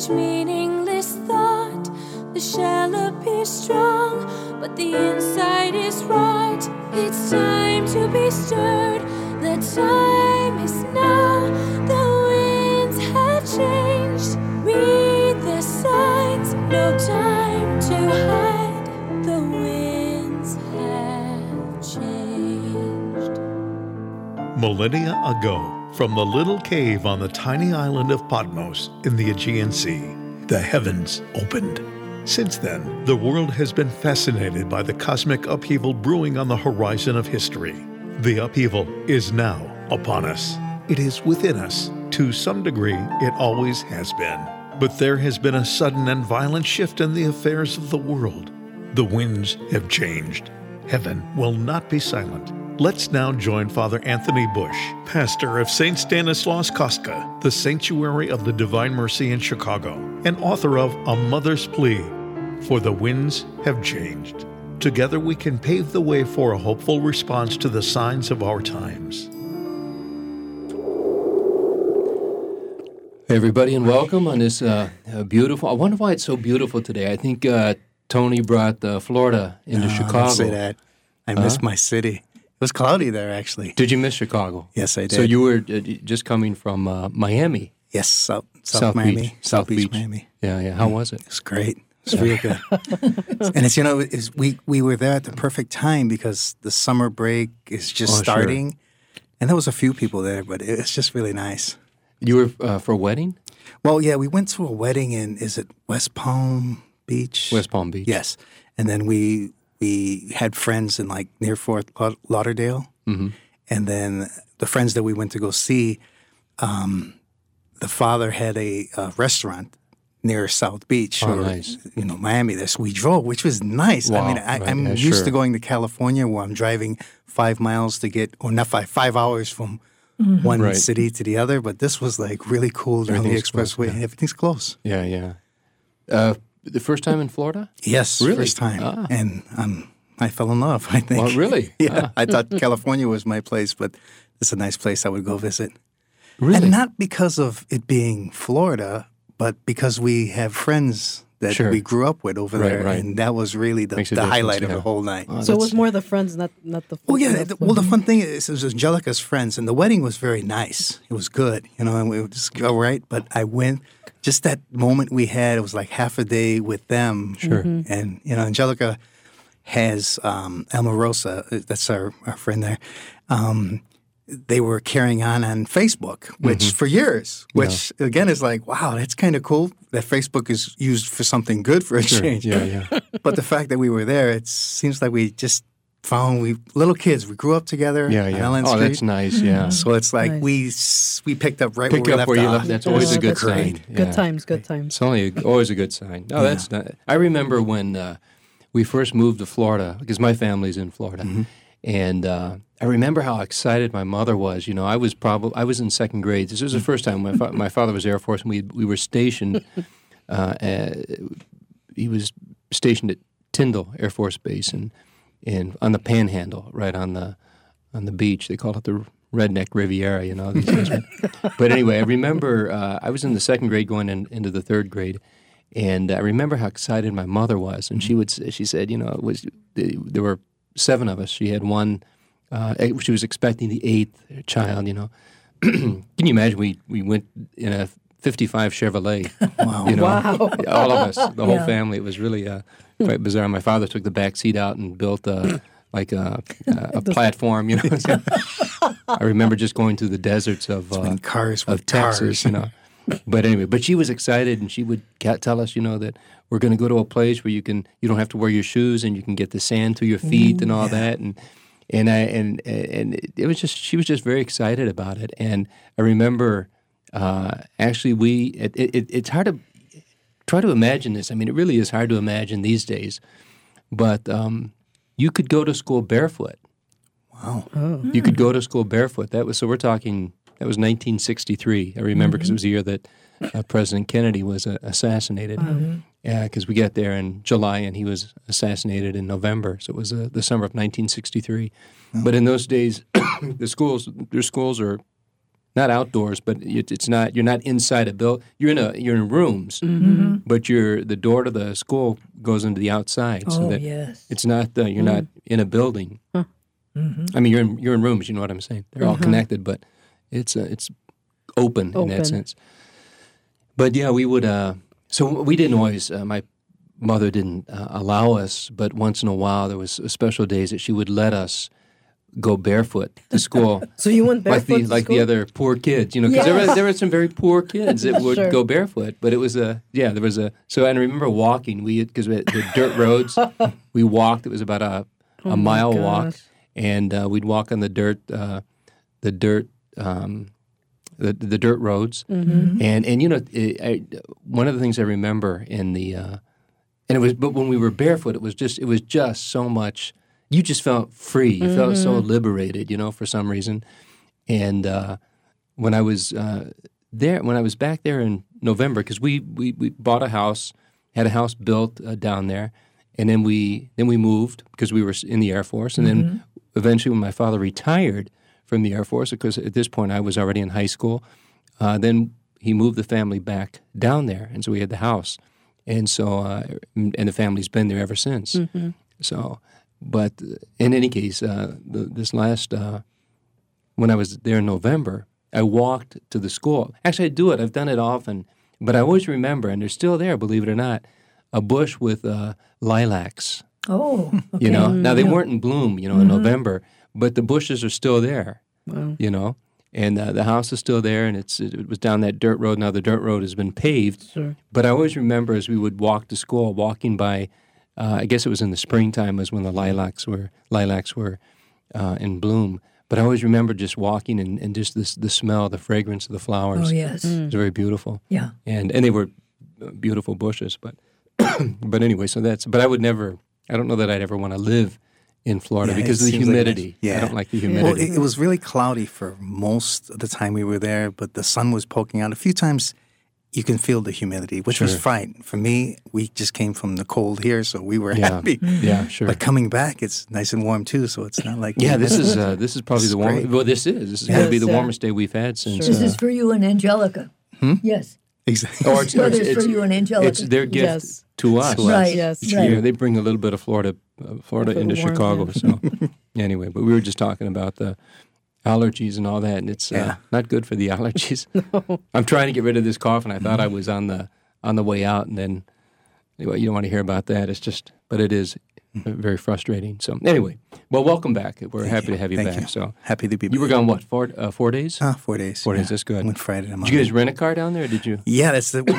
each meaningless thought. The shell appears strong, but the inside is right. It's time to be stirred. The time is now. The winds have changed. Read the signs. No time to hide. The winds have changed. Millennia ago, from the little cave on the tiny island of Patmos in the Aegean Sea, the heavens opened. Since then, the world has been fascinated by the cosmic upheaval brewing on the horizon of history. The upheaval is now upon us. It is within us. To some degree, it always has been. But there has been a sudden and violent shift in the affairs of the world. The winds have changed. Heaven will not be silent. Let's now join Father Anthony Bush, pastor of St. Stanislaus Kostka, the Sanctuary of the Divine Mercy in Chicago, and author of A Mother's Plea, For the Winds Have Changed. Together we can pave the way for a hopeful response to the signs of our times. Hey everybody, and welcome on this beautiful... I wonder why it's so beautiful today. I think Tony brought Florida into Chicago. Don't say that. I missed my city. It was cloudy there, actually. Did you miss Chicago? Yes, I did. So you were just coming from Miami. Yes, South Miami. Beach. South Beach, Miami. Yeah. How was it? It was great. It was real good. And it's, we were there at the perfect time because the summer break is just starting. Sure. And there was a few people there, but it was just really nice. You were for a wedding? Well, yeah, we went to a wedding in, is it West Palm Beach? West Palm Beach. Yes. And then we had friends in near Fort Lauderdale. Mm-hmm. And then the friends that we went to go see, the father had a restaurant near South Beach nice. Miami. So we drove, which was nice. Wow, I mean, I'm used to going to California where I'm driving 5 miles to get, or not 5 hours from one city to the other. But this was really cool down the expressway. Close, yeah. Everything's close. Yeah. The first time in Florida? Yes, really? First time. And I fell in love, I think. Well, really? Yeah. I thought California was my place, but it's a nice place I would go visit. Really? And not because of it being Florida, but because we have friends that we grew up with over there. Right. And that was really the highlight of the whole night. So it was more the friends, not the... Well, yeah. The fun thing is it was Angelica's friends, and the wedding was very nice. It was good, and we would just go right. But I went... Just that moment we had, it was like half a day with them. Sure. Mm-hmm. And, Angelica has Elma Rosa, that's our friend there. They were carrying on Facebook, which for years, which again is wow, that's kind of cool that Facebook is used for something good for a change. Yeah. But the fact that we were there, it seems like we just found little kids. We grew up together on Ellen Street. Oh, that's nice, yeah. So it's nice. we picked up right where we left off. That's always a good sign. Great. Good times. It's always a good sign. No, that's not. I remember when we first moved to Florida, because my family's in Florida, and I remember how excited my mother was. I was in second grade. This was the first time my father was Air Force, and we were stationed. He was stationed at Tyndall Air Force Base, and on the Panhandle, right on the beach. They call it the Redneck Riviera, these days. But anyway, I remember I was in the second grade going into the third grade, and I remember how excited my mother was. And she said, there were 7 of us. She had one. She was expecting the 8th child. Can you imagine? We went in a 55 Chevrolet. Wow! Wow! All of us, the whole family. It was really quite bizarre. My father took the back seat out and built a platform. I remember just going through the deserts of Texas. But anyway, she was excited, and she would tell us, that we're going to go to a place where you don't have to wear your shoes, and you can get the sand through your feet and all that, and it was just, she was just very excited about it. And I remember actually it's hard to try to imagine this. I mean, it really is hard to imagine these days, but you could go to school barefoot. Wow. Oh. You could go to school barefoot. That was 1963. I remember because it was the year that President Kennedy was assassinated. Because we got there in July and he was assassinated in November. So it was the summer of 1963. But in those days, their schools are not outdoors, but it's not. You're not inside a building. You're in rooms, but the door to the school goes into the outside. So that it's not. You're not in a building. I mean, you're in rooms. You know what I'm saying? They're all connected, but it's open in that sense. But yeah, we would. So we didn't always. My mother didn't allow us, but once in a while there was special days that she would let us go barefoot to school. So you went barefoot like to the other poor kids, because there were some very poor kids that would Sure. go barefoot. But it was there was a. So I remember walking. Because we had the dirt roads, we walked. It was about a mile walk, and we'd walk on the dirt roads, and one of the things I remember in the but when we were barefoot, it was just so much. You just felt free. You felt so liberated, for some reason. And when I was back there in November, because we bought a house, had a house built down there, and then we moved because we were in the Air Force, and then eventually when my father retired from the Air Force, because at this point I was already in high school, then he moved the family back down there, and so we had the house. And so, and the family's been there ever since. So, but in any case, this last, when I was there in November, I walked to the school. Actually, I do it. I've done it often. But I always remember, and they're still there, believe it or not, a bush with lilacs. Oh, okay. Now they weren't in bloom, in November, but the bushes are still there, And the house is still there, and it was down that dirt road. Now the dirt road has been paved. Sure. But I always remember as we would walk to school, walking by, I guess it was in the springtime was when the lilacs were in bloom. But I always remember just walking and just the smell, the fragrance of the flowers. Oh, yes. It was very beautiful. Yeah. And they were beautiful bushes. But but anyway, but I would never, I don't know that I'd ever want to live in Florida because of the humidity. I don't like the humidity. Well, it was really cloudy for most of the time we were there, but the sun was poking out. A few times you can feel the humidity, which was fine. For me, we just came from the cold here, so we were happy. Yeah, sure. But coming back, it's nice and warm too, so it's not like... this is probably the warmest... Well, this is going to be the warmest day we've had since... This is for you and Angelica. Yes. Exactly. It's for you and Angelica. It's their gift to us. Right, yes. Each year. They bring a little bit of Florida into Chicago. So anyway, but we were just talking about the allergies and all that, and it's not good for the allergies. No. I'm trying to get rid of this cough, and I thought I was on the way out, and then anyway, you don't want to hear about that. It's just, but it is very frustrating. So anyway, well, welcome back. We're happy to have you back. So happy to be back. You were gone what? 4 days? 4 days. 4 days. 4 days. That's good. I went Friday. Did you guys rent a car down there? Or did you? Yeah, that's it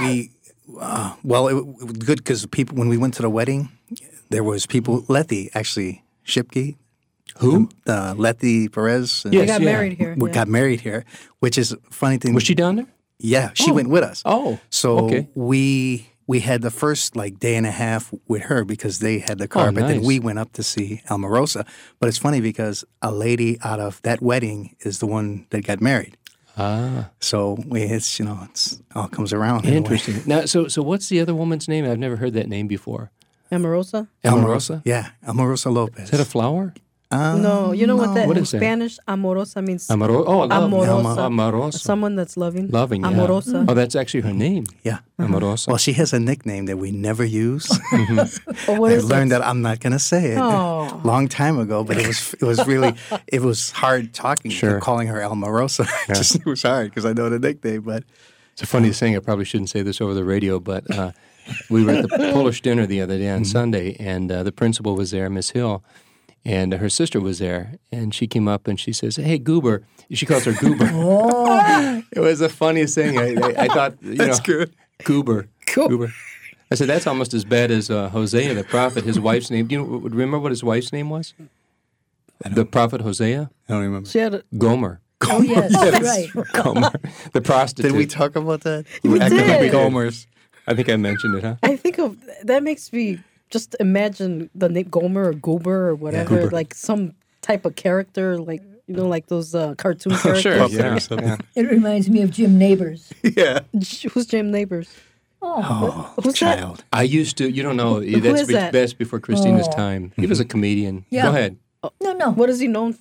was good because people when we went to the wedding, there was people. Letty actually Shipke. Who? Letty Perez. They got married here. Got married here, which is a funny thing. Was she down there? Yeah, she went with us. Oh, so okay. We had the first day and a half with her because they had the car, but then we went up to see Almarosa. But it's funny because a lady out of that wedding is the one that got married. Ah, so it's it's all comes around. Interesting. Anyway. Now, so what's the other woman's name? I've never heard that name before. Amarosa? Amarosa? Yeah, Amarosa Lopez. Is that a flower? No, you know what that what in is that? Spanish? Amorosa means amorosa. Amorosa. Someone that's loving. Loving, yeah. Amorosa. Oh, that's actually her name. Yeah. Amorosa. Well, she has a nickname that we never use. Oh, what I is learned that I'm not going to say it Oh. long time ago, but it was really it was hard talking, calling her Almarosa. It was hard because I know the nickname, but it's a funny thing. I probably shouldn't say this over the radio, but we were at the Polish dinner the other day on Sunday, and the principal was there, Miss Hill, and her sister was there, and she came up and she says, "Hey, Goober." She calls her Goober. Oh. It was the funniest thing. I thought, that's good. Goober. Goober. I said, that's almost as bad as Hosea, the prophet, his wife's name. Do you remember what his wife's name was? The prophet Hosea? I don't remember. She had Gomer. Oh, yes, right. Gomer. The prostitute. Did we talk about that? We did. Gomers. I think I mentioned it, huh? I think of that makes me just imagine the name Gomer or Goober or whatever, Goober. like some type of character, like like those cartoon characters. Sure, yeah. It reminds me of Jim Neighbors. Yeah. Who's Jim Neighbors? Oh, Who's child. I used to, you don't know, is that? best before Christina's time. He was a comedian. Yeah. Go ahead. No. What is he known for?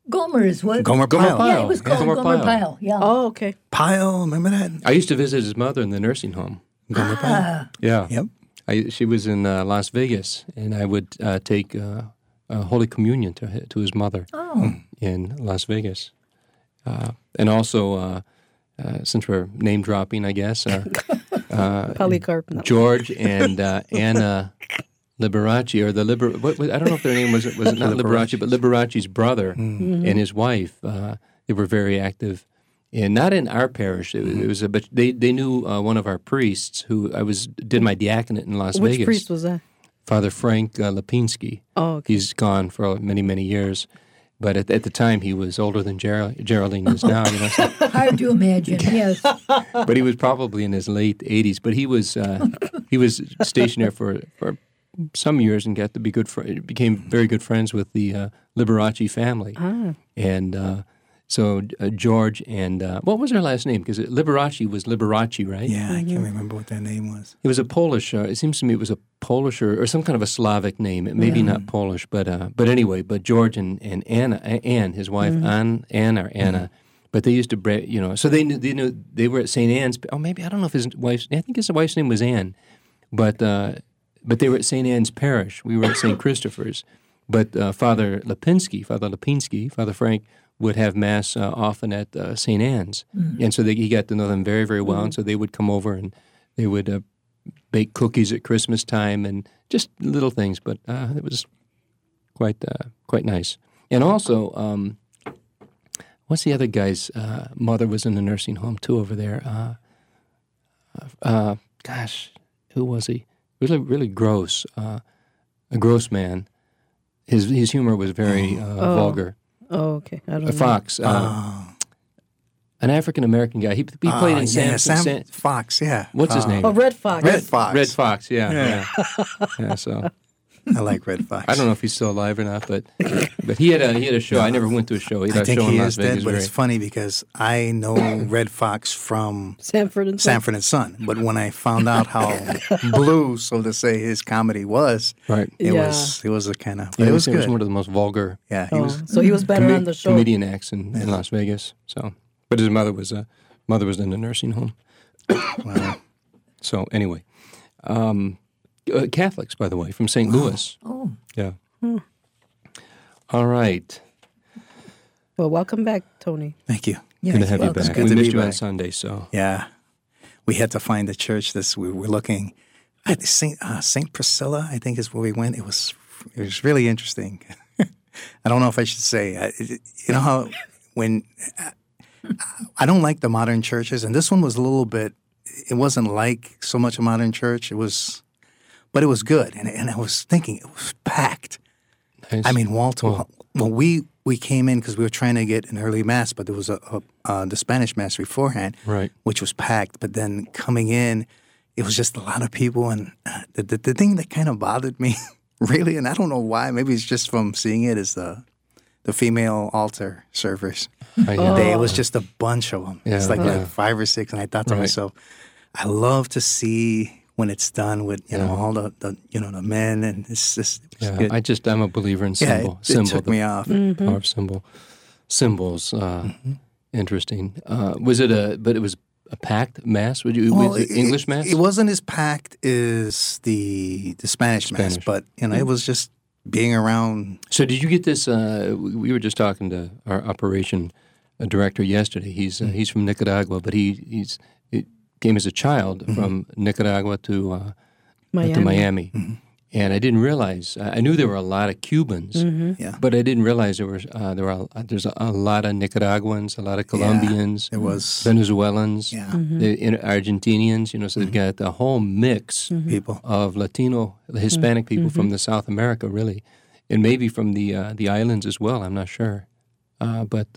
Gomer is what? Gomer Gomer Pyle. Pyle. Yeah, it was called Gomer Gomer Pyle. Pyle. Yeah. Oh, okay. Pyle, remember that? I used to visit his mother in the nursing home. Gomer Pyle. Yeah. Yep. She was in Las Vegas, and I would take Holy Communion to his mother in Las Vegas. And also, since we're name dropping, I guess, Polycarp. No. George and Anna Liberace, or I don't know if their name was it not Liberace, but Liberace's brother and his wife. They were very active, and not in our parish. It was but they knew one of our priests who did my diaconate in Las Which Vegas. priest was that? Father Frank Lipinski. Oh, okay. He's gone for many, many years. But at the time, he was older than Geraldine is now. You know, so. Hard to imagine. Yes. But he was probably in his late 80s. But he was stationed there for some years and got to be became very good friends with the Liberace family. And so George and what was her last name? Because Liberace was Liberace, right? Yeah, I can't remember what their name was. It was a Polish. It seems to me it was a Polish or some kind of a Slavic name. It may be not Polish, but anyway. But George and Anne, his wife, Anna. But they used to, so they knew they were at St. Anne's. Oh, maybe I don't know if his wife's. I think his wife's name was Anne, but they were at St. Anne's Parish. We were at St. Christopher's. But Father Lipinski, Father Frank, would have Mass often at St. Anne's. And so he got to know them very, very well. And so they would come over and they would bake cookies at Christmas time and just little things. But it was quite nice. And also, what's the other guy's mother was in the nursing home too over there? Who was he? Really, really gross. A gross man. His humor was very vulgar. Oh, okay. I don't know. Fox, an African American guy. He played in Sam Fox. Yeah. What's his name? Oh, Red Fox. Red Fox. Red Fox. Yeah. So I like Red Fox. I don't know if he's still alive or not, but he had a show. I never went to a show. He had I a think show he in Las is Vegas. dead, but it's funny because I know Red Fox from Sanford and Son. Sanford and Son. But when I found out how blue, so to say, his comedy was, right. it Yeah. was a kind of, Yeah, it was He was good. one of the most vulgar Yeah, he was. So he was better on the show. comedian acts in Las Vegas. So, but his mother was in a nursing home. Wow. So anyway, Catholics, by the way, from St. Louis. Oh. Yeah. All right. Well, welcome back, Tony. Thank you. Yes, Good to have you welcome. back. good We to be missed you on back. Sunday, so. Yeah, we had to find a church. We were looking at Saint Priscilla, I think is where we went. It was really interesting. I don't know if I should say. You know how when I don't like the modern churches, and this one was a little bit. It wasn't like so much a modern church. But it was good, and I was thinking it was packed. Nice. I mean, wall to wall. Well, we came in because we were trying to get an early mass, but there was the Spanish mass beforehand, Right. which was packed. But then coming in, it was just a lot of people, and the thing that kind of bothered me, really, and I don't know why. Maybe it's just from seeing it, is the female altar servers. It was just a bunch of them. Yeah, It's like yeah. 5 or 6, and I thought to Right. myself, I love to see when it's done with all the the men, and it's just Yeah, good. I'm a believer in Yeah, symbol. it took the me off. Power of symbols. Interesting. But it was a packed mass. Was it English mass? It wasn't as packed as the Spanish mass, Spanish. but it was just being around. So did you get this? We were just talking to our operation director yesterday. He's from Nicaragua, but he came as a child from Nicaragua to Miami. And I didn't realize. I knew there were a lot of Cubans, Yeah. but I didn't realize there's a lot of Nicaraguans, a lot of Colombians, There was Venezuelans, Yeah. the Argentinians. So they've got a whole mix people. of Latino, Hispanic people from the South America, really, and maybe from the islands as well. I'm not sure, but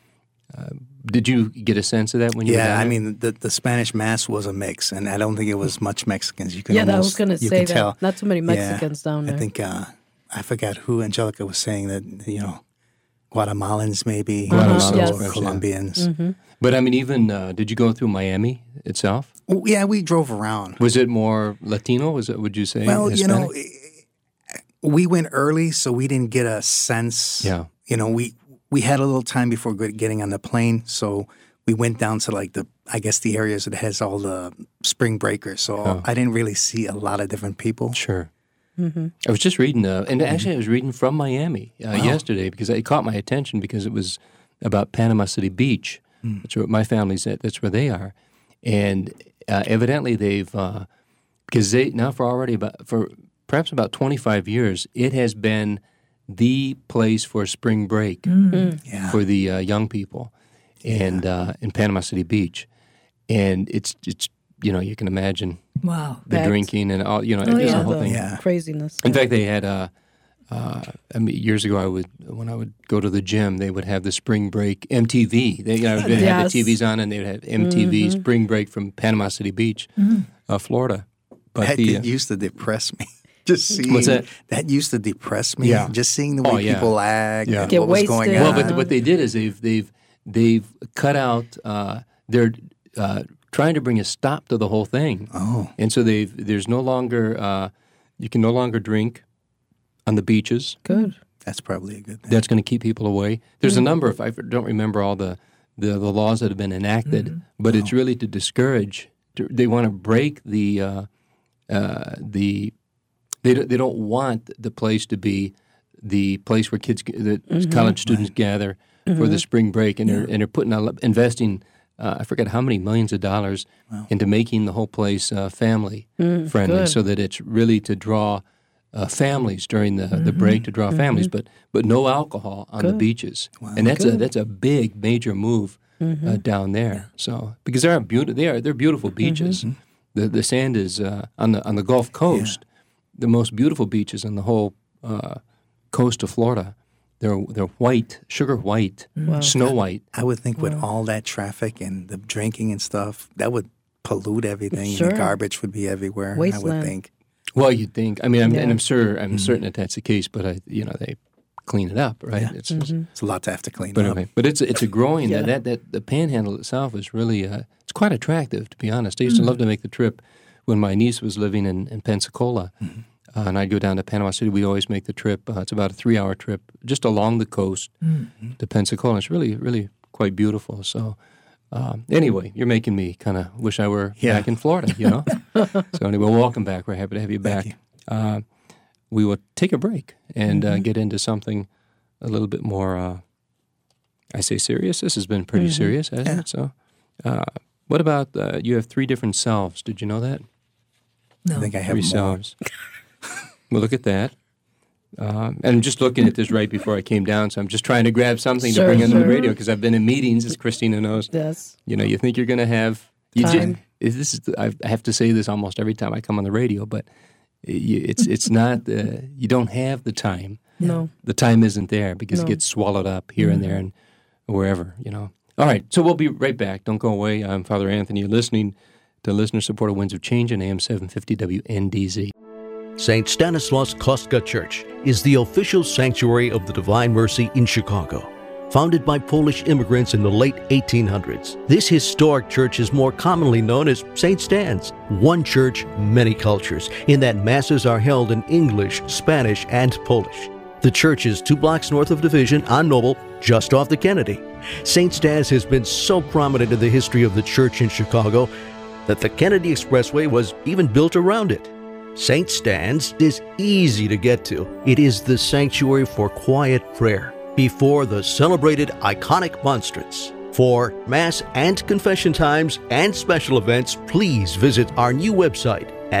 did you get a sense of that when you were Yeah, down I there? mean the Spanish mass was a mix, and I don't think it was much Mexicans. You can Yeah, I was almost, going to you say can that. tell. Not too many Yeah, Mexicans down there. I think I forgot who Angelica was saying that Guatemalans maybe, Guatemalans, yes. yeah. Colombians. But I mean, even did you go through Miami itself? Well, yeah, we drove around. Was it more Latino? Would you say? Well, Hispanic? we went early, so we didn't get a sense. Yeah. we had a little time before getting on the plane, so we went down to like the areas that has all the spring breakers. So I didn't really see a lot of different people. Sure. I was just reading, and actually I was reading from Miami yesterday because it caught my attention because it was about Panama City Beach. That's where my family's at. That's where they are. And evidently they've, because they now for perhaps about 25 years, it has been the place for spring break for the young people, and in Panama City Beach, and it's you can imagine Wow. the drinking and all the whole thing. Yeah. Craziness. In fact, they had years ago when I would go to the gym, they would have the spring break MTV. They have the TVs on, and they would have MTV spring break from Panama City Beach, Florida. But That used to depress me. Just seeing What's that? That used to depress me. Yeah. Just seeing the way people act, and Get what was going wasted. on. Well, but what they did is they've cut out. They're trying to bring a stop to the whole thing. Oh. And so there's no longer you can no longer drink on the beaches. Good. That's probably a good thing. That's going to keep people away. There's a number of I don't remember all the laws that have been enacted, but it's really to discourage. They want to break the. They don't want the place to be the place where college students gather for the spring break, and they're putting investing I forget how many millions of dollars into making the whole place family friendly, so that it's really to draw families during the break, to draw families, but no alcohol on the beaches, and that's a big major move down there. So because they're beautiful beaches. The sand is on the Gulf Coast. The most beautiful beaches on the whole coast of Florida. They're white, sugar white, snow white. I would think with all that traffic and the drinking and stuff, that would pollute everything. Sure. And the garbage would be everywhere. I Wasteland. would think. Well, you'd think. I mean, I'm certain that that's the case. But they clean it up, right? Yeah. It's It's a lot to have to clean but up. anyway, but it's a growing that the Panhandle itself is really it's quite attractive, to be honest. I used to love to make the trip when my niece was living in Pensacola. And I'd go down to Panama City. We'd always make the trip. It's about a 3-hour trip just along the coast to Pensacola. It's really, really quite beautiful. So anyway, you're making me kind of wish I were back in Florida, So anyway, welcome back. We're happy to have you back. We will take a break and get into something a little bit more, I say serious. This has been pretty serious, hasn't it? So what about you have 3 different selves. Did you know that? I think I have 3 more. selves. Well, look at that. And I'm just looking at this right before I came down, so I'm just trying to grab something to bring into the radio because I've been in meetings, as Christina knows. Yes. You think you're going to have Time. I have to say this almost every time I come on the radio, but it's not. You don't have the time. No. The time isn't there because it gets swallowed up here and there and wherever. All right, so we'll be right back. Don't go away. I'm Father Anthony. You're listening to listener-supported Winds of Change on AM 750 WNDZ. St. Stanislaus Kostka Church is the official sanctuary of the Divine Mercy in Chicago. Founded by Polish immigrants in the late 1800s, this historic church is more commonly known as St. Stan's. One church, many cultures, in that masses are held in English, Spanish, and Polish. The church is 2 blocks north of Division on Noble, just off the Kennedy. St. Stan's has been so prominent in the history of the church in Chicago that the Kennedy Expressway was even built around it. St. Stan's is easy to get to. It is the sanctuary for quiet prayer before the celebrated iconic monstrance. For Mass and confession times and special events, please visit our new website at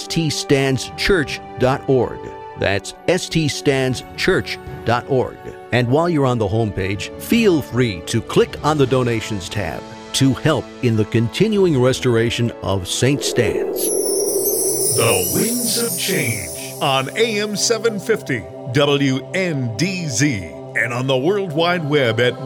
ststandschurch.org. That's ststandschurch.org. And while you're on the homepage, feel free to click on the Donations tab to help in the continuing restoration of St. Stan's. The Winds of Change on AM 750 WNDZ and on the World Wide Web at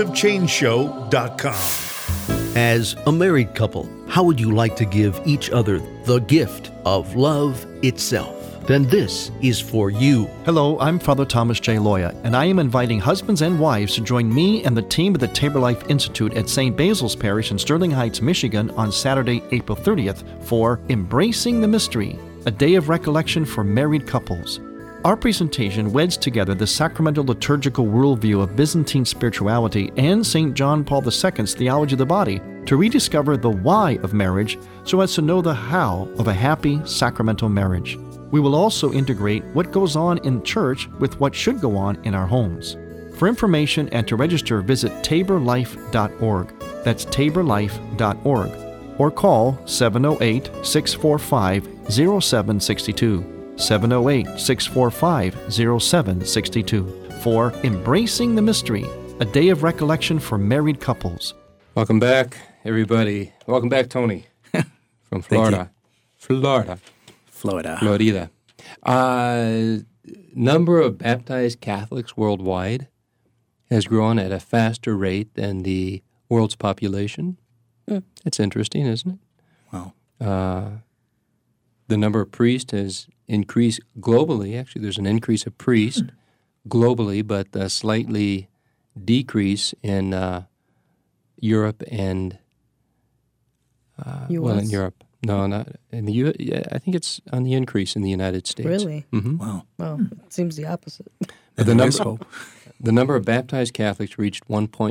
windsofchangeshow.com. As a married couple, how would you like to give each other the gift of love itself? Then this is for you. Hello, I'm Father Thomas J. Loya, and I am inviting husbands and wives to join me and the team of the Tabor Life Institute at St. Basil's Parish in Sterling Heights, Michigan on Saturday, April 30th for Embracing the Mystery, a day of recollection for married couples. Our presentation weds together the sacramental liturgical worldview of Byzantine spirituality and St. John Paul II's theology of the body to rediscover the why of marriage so as to know the how of a happy sacramental marriage. We will also integrate what goes on in church with what should go on in our homes. For information and to register, visit taborlife.org. That's taborlife.org. Or call 708-645-0762. 708-645-0762 for Embracing the Mystery, a day of recollection for married couples. Welcome back, everybody. Welcome back, Tony, from Florida. Florida. Number of baptized Catholics worldwide has grown at a faster rate than the world's population. That's interesting, isn't it? Wow. The number of priests has increased globally. Actually, there's an increase of priests globally, but a slightly decrease in Europe and US? in Europe. No, not in the U. Yeah, I think it's on the increase in the United States. Really? Mm-hmm. Wow. Well, it seems the opposite. The number of baptized Catholics reached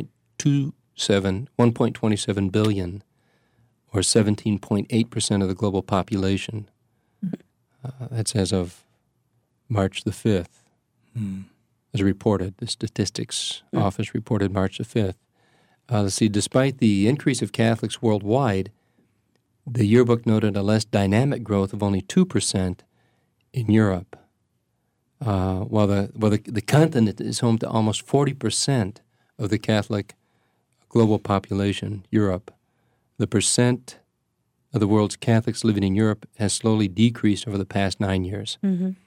1.27 billion, or 17.8% of the global population. That's as of March the 5th, as reported. The Statistics Office reported March the 5th. Let's see, despite the increase of Catholics worldwide, the yearbook noted a less dynamic growth of only 2% in Europe. While the continent is home to almost 40% of the Catholic global population, Europe, the percent of the world's Catholics living in Europe has slowly decreased over the past 9 years.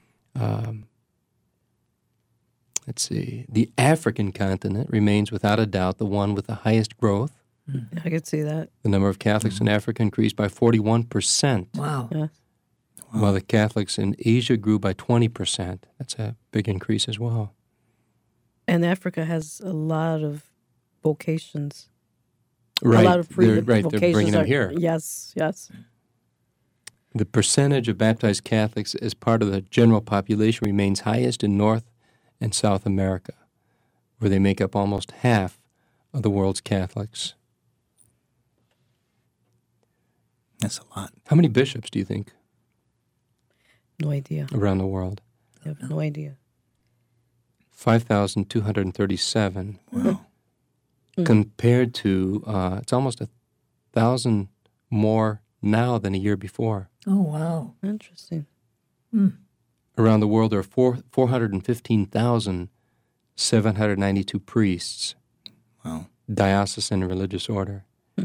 Let's see. The African continent remains without a doubt the one with the highest growth. I could see that. The number of Catholics in Africa increased by 41%. Wow. Yeah. While the Catholics in Asia grew by 20%. That's a big increase as well. And Africa has a lot of vocations. Right. A lot of they're vocations bringing them are- here. Yes, yes. The percentage of baptized Catholics as part of the general population remains highest in North and South America, where they make up almost half of the world's Catholics. That's a lot. How many bishops do you think No idea. around the world? I have no idea. 5,237. Wow. Compared to, it's almost 1,000 more now than a year before. Oh, wow. Interesting. Around the world, there are 415,792 priests, Wow. diocesan and religious order.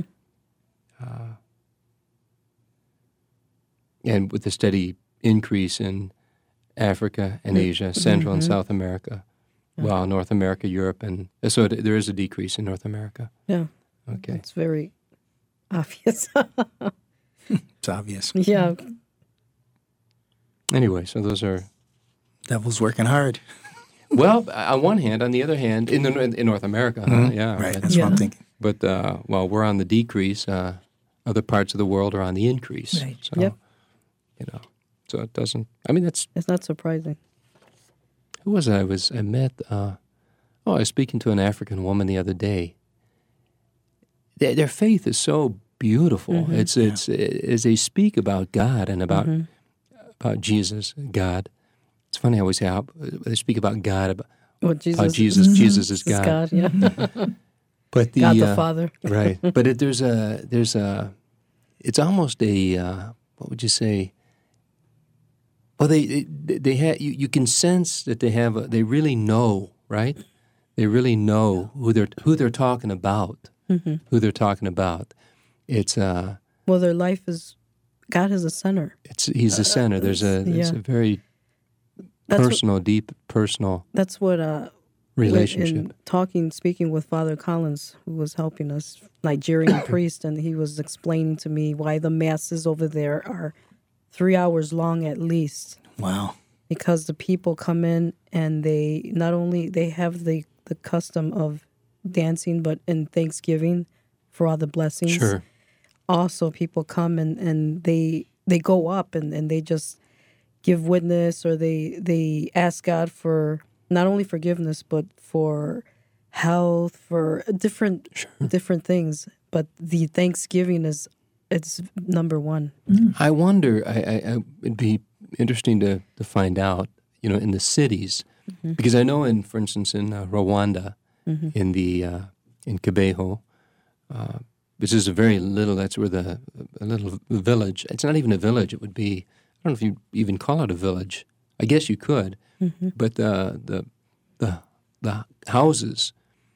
And with the steady increase in Africa and Asia, Central and South America, well, North America, Europe, and so there is a decrease in North America. Yeah. Okay. It's very obvious. It's obvious. Yeah. Anyway, so those are, Devil's working hard. well, on one hand, on the other hand, in North America, yeah. Right. but- That's what I'm thinking. But while we're on the decrease, other parts of the world are on the increase. Right. So, Yep. So it doesn't. I mean, that's It's not surprising. who was it? I met. I was speaking to an African woman the other day. Their faith is so beautiful. It's as they speak about God and about Jesus, God. It's funny how we say how they speak about God about What Jesus? how Jesus is is God. God, yeah. But the God the Father. right. But there's it's almost a what would you say? Well, they have you can sense that they really know, right? They really know who they're talking about. Who they're talking about. It's Well, their life is, God is a center. he's the center. There's a very That's deep personal That's what relationship. Speaking with Father Collins, who was helping us, Nigerian priest, and he was explaining to me why the masses over there are 3 hours long at least. Wow. Because the people come in and they not only they have the custom of dancing, but in Thanksgiving for all the blessings. Sure. Also, people come and they go up and they just give witness, or they ask God for not only forgiveness but for health, for different things. But the Thanksgiving it's number one. I wonder. It'd be interesting to find out. In the cities, because I know, for instance, in Rwanda, in Kibeho, which is a very little. That's where a little village. It's not even a village. It would be. I don't know if you even call it a village. I guess you could, but the houses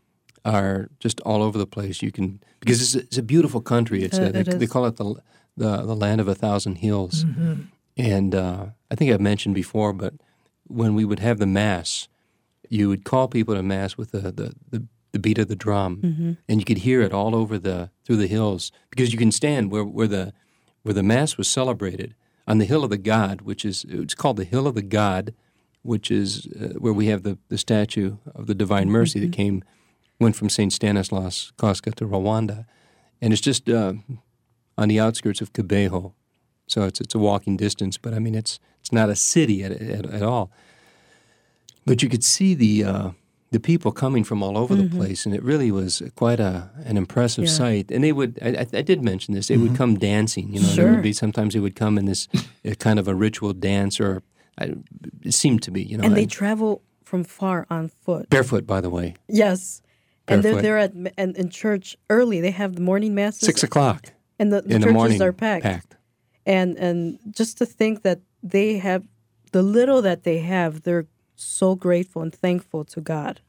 are just all over the place. You can, because it's a beautiful country. They call it the land of 1,000 hills, and I think I've mentioned before, but when we would have the mass, you would call people to mass with the beat of the drum, and you could hear it all over through the hills, because you can stand where the mass was celebrated on the Hill of the God, it's called the Hill of the God, which is where we have the statue of the Divine Mercy that went from St. Stanislaus Kostka to Rwanda, and it's just on the outskirts of Kibeho, so it's a walking distance. But I mean, it's not a city at all. But you could see the people coming from all over the place, and it really was quite an impressive sight. And they would, I did mention this, they would come dancing. There would be, sometimes they would come in this kind of a ritual dance, or it seemed to be, And they travel from far on foot. Barefoot, by the way. Yes. Barefoot. And they're in church early. They have the morning masses. 6 o'clock. And the in churches the morning, are packed. And just to think that they have, the little that they have, they're so grateful and thankful to God.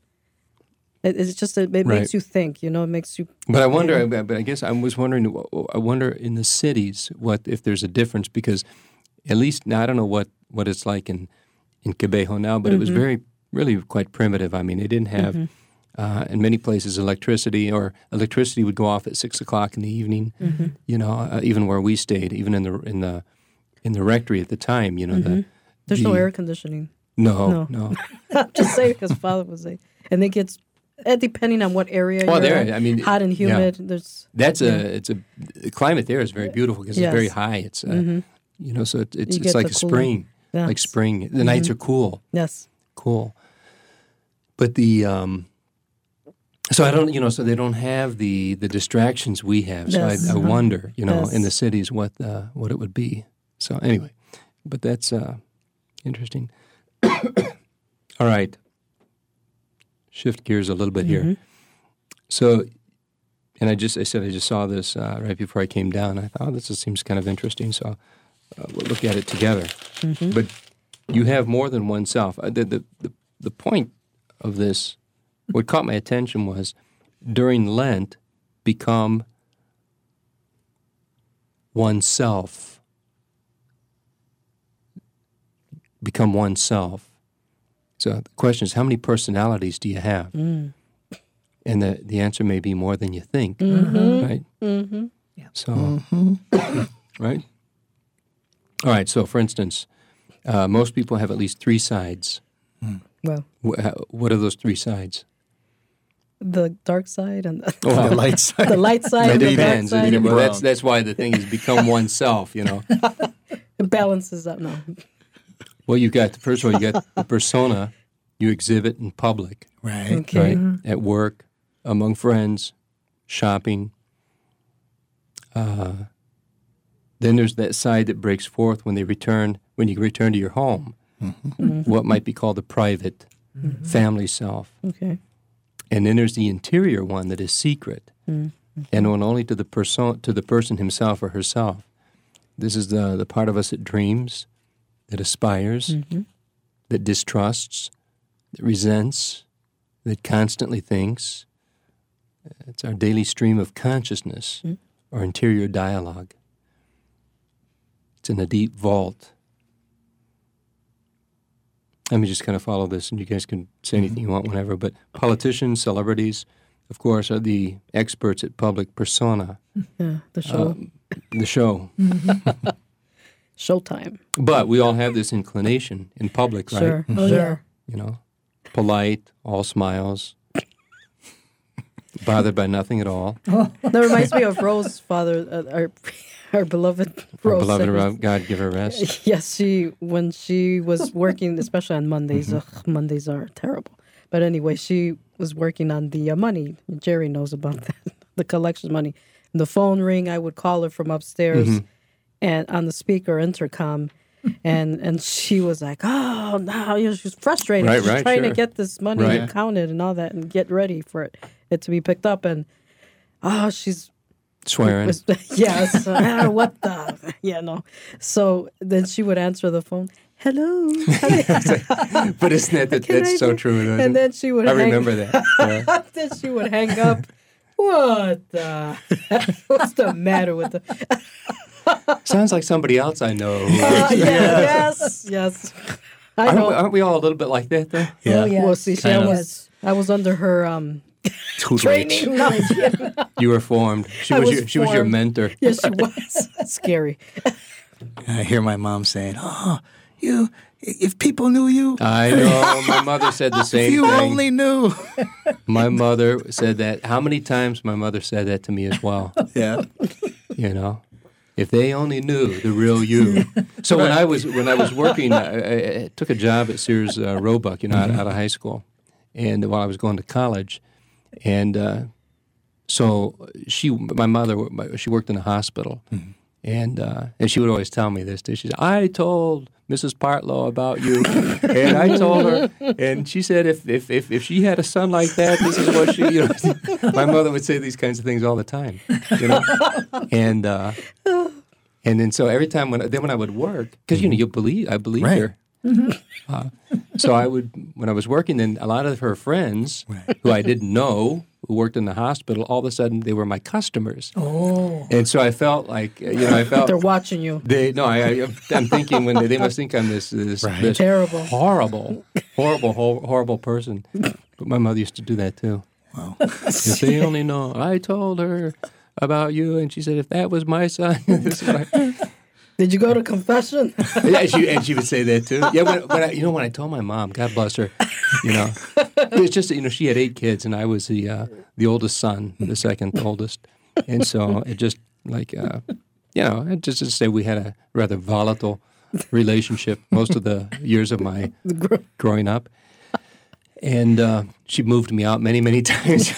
It's just, it makes you think, it makes you... But I wonder, but I guess I wonder in the cities, if there's a difference, because at least, now I don't know what it's like in Kibeho now, but it was really quite primitive. I mean, they didn't have, in many places, electricity, or electricity would go off at 6 o'clock in the evening, even where we stayed, even in the rectory at the time, There's no air conditioning. No. I'm just saying, because Father was saying, and it gets, depending on what area you're in, hot and humid. Yeah. The climate there is very beautiful, because it's very high. It's so it's like a spring, like spring. The nights are cool. Yes, cool. But so I don't, so they don't have the distractions we have. So I wonder, in the cities what it would be. So anyway, but that's interesting. All right. Shift gears a little bit here. So, and I just saw this right before I came down. I thought, this seems kind of interesting, so we'll look at it together. But you have more than one self. The point of this, what caught my attention was, during Lent, become oneself. Become oneself. So the question is, how many personalities do you have? And the answer may be more than you think, right? Yeah. So, right? All right, so for instance, most people have at least 3 sides. Well, what are those 3 sides? The dark side and the light side. The light side, the dark side. Well, that's why the thing is become oneself, It balances out. No. Well, first of all, you got the persona you exhibit in public. Right. Okay. Right? At work, among friends, shopping. Then there's that side that breaks forth when you return to your home. What might be called the private family self. Okay. And then there's the interior one that is secret, and known only to the person himself or herself. This is the part of us that dreams, that aspires, that distrusts, that resents, that constantly thinks. It's our daily stream of consciousness, our interior dialogue. It's in a deep vault. Let me just kind of follow this, and you guys can say anything you want whenever, but politicians, celebrities, of course, are the experts at public persona. Yeah, the show. The show. Showtime. But we all have this inclination in public, right? Sure. Oh, sure. Polite, all smiles. Bothered by nothing at all. That reminds me of Rose, father, our beloved Our Rose. beloved God, give her rest. Yes, when she was working, especially on Mondays. Mondays are terrible. But anyway, she was working on the money. Jerry knows about that, the collection money. And the phone ring, I would call her from upstairs, and on the speaker intercom, and she was like, "Oh, no!" She was frustrated. Right, She's right, trying to sure. get this money Right. counted and all that, and get ready for it to be picked up. And she's Swearing. yes, what the, no. So then she would answer the phone. Hello. But isn't that's so true? Isn't And it? then she would. I remember that. Yeah. Then she would hang up. What the? What's the matter with the? Sounds like somebody else I know. Who Yes. I know. aren't we all a little bit like that, though? Yeah. Oh, yes. Well, see, Kind of. I was under her Tutelage. training. You were formed. She I was was your formed. mentor. Yes, she was. Scary. I hear my mom saying, "Oh, if people knew you, I know. My mother said the same if you thing. only knew." My mother said that. How many times my mother said that to me as well? Yeah. You know, if they only knew the real you. So when I was working, I took a job at Sears Roebuck, out of high school, and while I was going to college, and so my mother, she worked in a hospital, and she would always tell me this. She said, "I told Mrs. Partlow about you," and I told her, and she said, if she had a son like that, this is what she, my mother would say these kinds of things all the time, and then so every time when I would work, because I believed Right. her. So when I was working, then a lot of her friends who I didn't know, who worked in the hospital, all of a sudden they were my customers. Oh. And so I felt like, They're watching you. I'm thinking they must think I'm this Terrible. horrible person. But my mother used to do that too. Wow. If they only know, I told her about you, and she said, if that was my son, this is what I... Did you go to confession? Yeah, she would say that too. Yeah, when I told my mom, God bless her, it was just she had 8 kids and I was the oldest son, the second oldest, and so it just just to say we had a rather volatile relationship most of the years of my growing up, and she moved me out many times.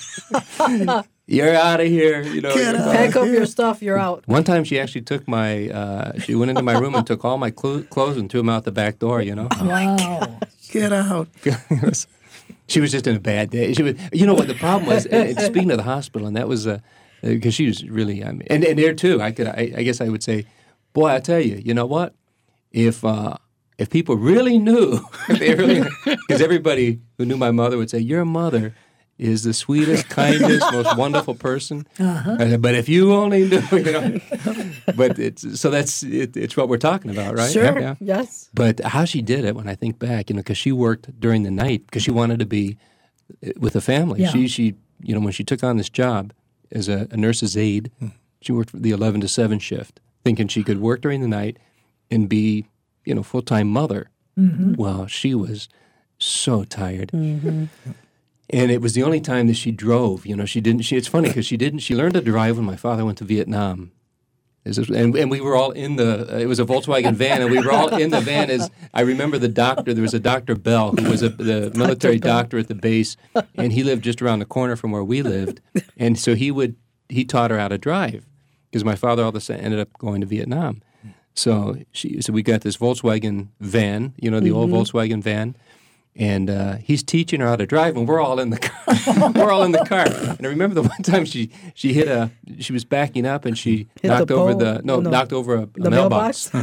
You're out of here, Pack up your stuff. You're out. One time she actually took she went into my room and took all my clothes and threw them out the back door, Wow. Get out. She was just in a bad day. She was, what the problem was, and speaking of the hospital, and that was, because she was really, and there too, I guess I would say, boy, I tell you, you know what? If people really knew, because everybody who knew my mother would say, your mother is the sweetest, kindest, most wonderful person. But if you only knew, But it's what we're talking about, right? Sure. Yeah. Yes. But how she did it, when I think back, because she worked during the night because she wanted to be with the family. Yeah. She when she took on this job as a nurse's aide, she worked for the 11 to 7 shift, thinking she could work during the night and be, full-time mother. Well, she was so tired. And it was the only time that she drove. It's funny because she learned to drive when my father went to Vietnam. And we were all in it was a Volkswagen van, and we were all in the van as, I remember the doctor, there was a Dr. Bell, who was the military doctor at the base, and he lived just around the corner from where we lived. And so he taught her how to drive, because my father all of a sudden ended up going to Vietnam. So we got this Volkswagen van, the old Volkswagen van, and he's teaching her how to drive, and we're all in the car. We're all in the car. And I remember the one time she was backing up, and she knocked over a mailbox.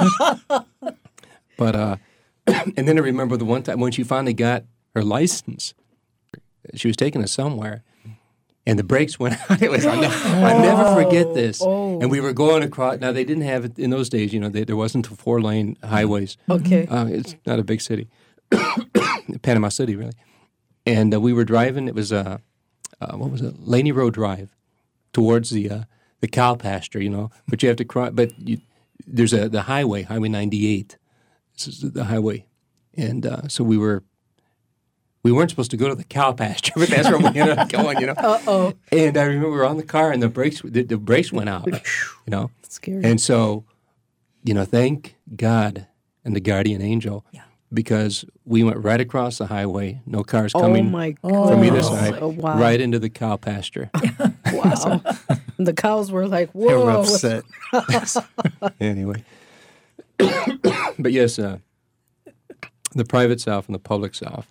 But and then I remember the one time when she finally got her license, she was taking us somewhere, and the brakes went out. I'll never forget this. Oh. And we were going across. Now they didn't have it in those days. There wasn't 4-lane highways. Okay. It's not a big city. Panama City, really. And we were driving. It was what was it? Laney Road Drive towards the cow pasture, But you have to cross. But there's the highway, Highway 98. This is the highway, and so we were we weren't supposed to go to the cow pasture, but that's where we ended up going, Uh-oh. And I remember we were on the car and the brakes went out, That's scary. And so, thank God and the guardian angel, because we went right across the highway, no cars coming from either side, right into the cow pasture. Wow. And the cows were like, They were whoa. upset. Anyway. But yes, the private South and the public South.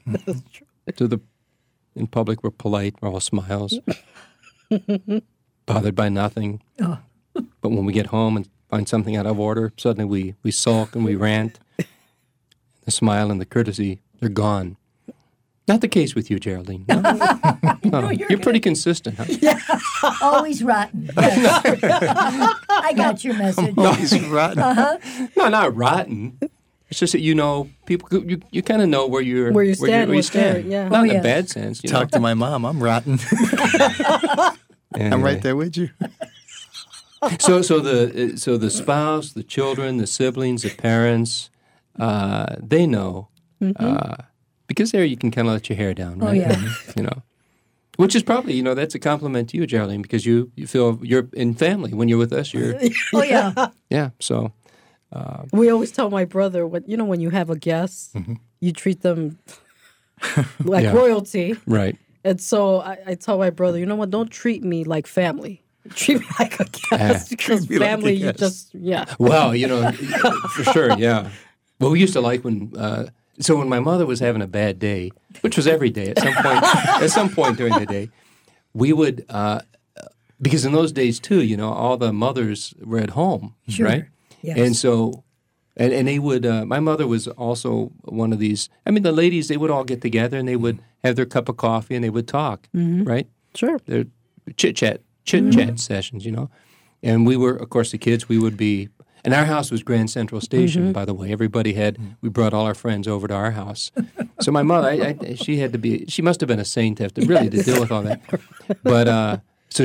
In public, we're polite, we're all smiles, bothered by nothing. Oh. But when we get home and find something out of order, suddenly we sulk and we rant. The smile and the courtesy, they're gone. Not the case with you, Geraldine. No, you're pretty consistent, huh? Always rotten. Yes. I got your message. Always rotten. No, not rotten. It's just that people. You kind of know where you stand. Yeah. Not in yes. a bad sense. Talk to my mom. I'm rotten. Anyway. I'm right there with you. So the spouse, the children, the siblings, the parents, they know because there you can kind of let your hair down, right? Oh yeah. Which is probably that's a compliment to you, Geraldine, because you feel you're in family when you're with us. You're Oh yeah. yeah. So We always tell my brother, when you have a guest, you treat them like royalty. right. And so I tell my brother, you know what? Don't treat me like family. Treat me like a guest. Because me like a family, you guest. just, Well, for sure, yeah. Well, we used to like when my mother was having a bad day, which was every day at some point during the day, we would, because in those days too, all the mothers were at home, Sure. right? Yes. And so, and they would, my mother was also one of these, the ladies, they would all get together and they would have their cup of coffee and they would talk, right? sure. Their chit-chat sessions, And we were, of course, the kids, we would be, and our house was Grand Central Station, by the way. Everybody we brought all our friends over to our house. So my mother, she must have been a saint to deal with all that. But, so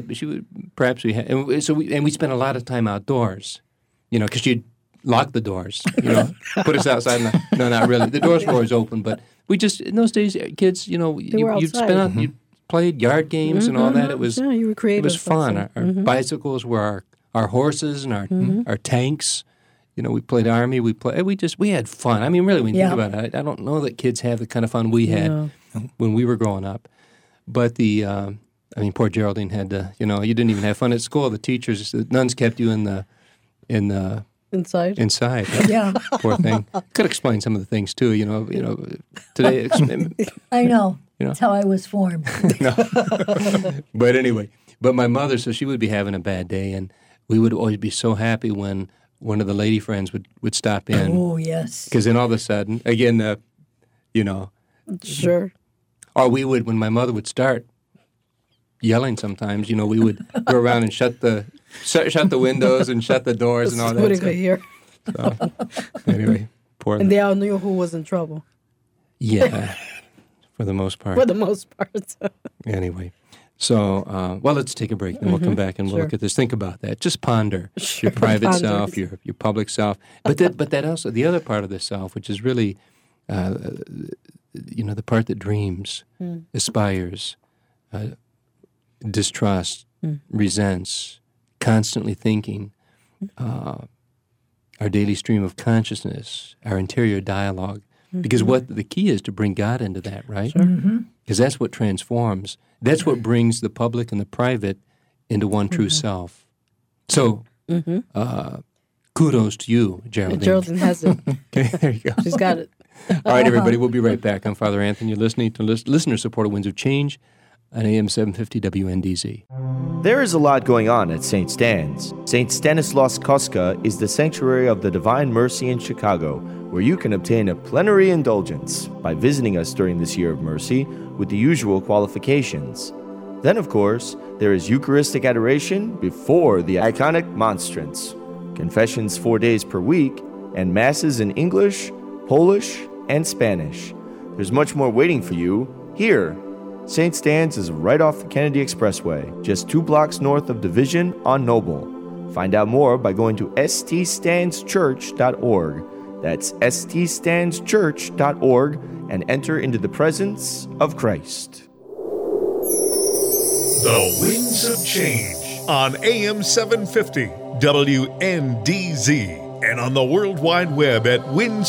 we spent a lot of time outdoors, because she'd lock the doors, put us outside. No, not really. The doors were always open, but we just, in those days, kids, you'd spend out, you played yard games and all that. It was, you were creative. it was fun. Our bicycles were our horses and our tanks. We played army. We had fun. Really, when you think about it, I don't know that kids have the kind of fun we had when we were growing up. But poor Geraldine had to, you didn't even have fun at school. The teachers, the nuns kept you Inside. Yeah. Poor thing. Could explain some of the things too. Today. I know. That's how I was formed. But anyway, my mother, so she would be having a bad day, and we would always be so happy when one of the lady friends would stop in. Oh yes. Because then all of a sudden, again, Sure. or we would, when my mother would start yelling sometimes, we would go around and shut the windows and shut the doors and all that What stuff. hear. So, anyway, poor. And they all knew who was in trouble. Yeah, for the most part. For the most part. Anyway, so let's take a break, and we'll come back and we'll look at this. Think about that. Just ponder your private self, your public self, but that also the other part of the self, which is really, the part that dreams, aspires, distrusts, resents, constantly thinking, our daily stream of consciousness, our interior dialogue. Because what the key is to bring God into that, right? Because that's what transforms. That's what brings the public and the private into one true self. So, kudos to you, Geraldine. Geraldine has it. Okay, there you go. She's got it. All right, everybody, we'll be right back. I'm Father Anthony. You're listening to listener-supported Winds of Change on AM 750 WNDZ. There is a lot going on at St. Stan's. St. Stanislaus Kostka is the sanctuary of the Divine Mercy in Chicago, where you can obtain a plenary indulgence by visiting us during this year of mercy with the usual qualifications. Then, of course, there is Eucharistic adoration before the iconic monstrance, confessions 4 days per week, and masses in English, Polish, and Spanish. There's much more waiting for you here. St. Stan's is right off the Kennedy Expressway, just 2 blocks north of Division on Noble. Find out more by going to ststanschurch.org. That's ststandschurch.org and enter into the presence of Christ. The Winds of Change on AM 750 WNDZ and on the World Wide Web at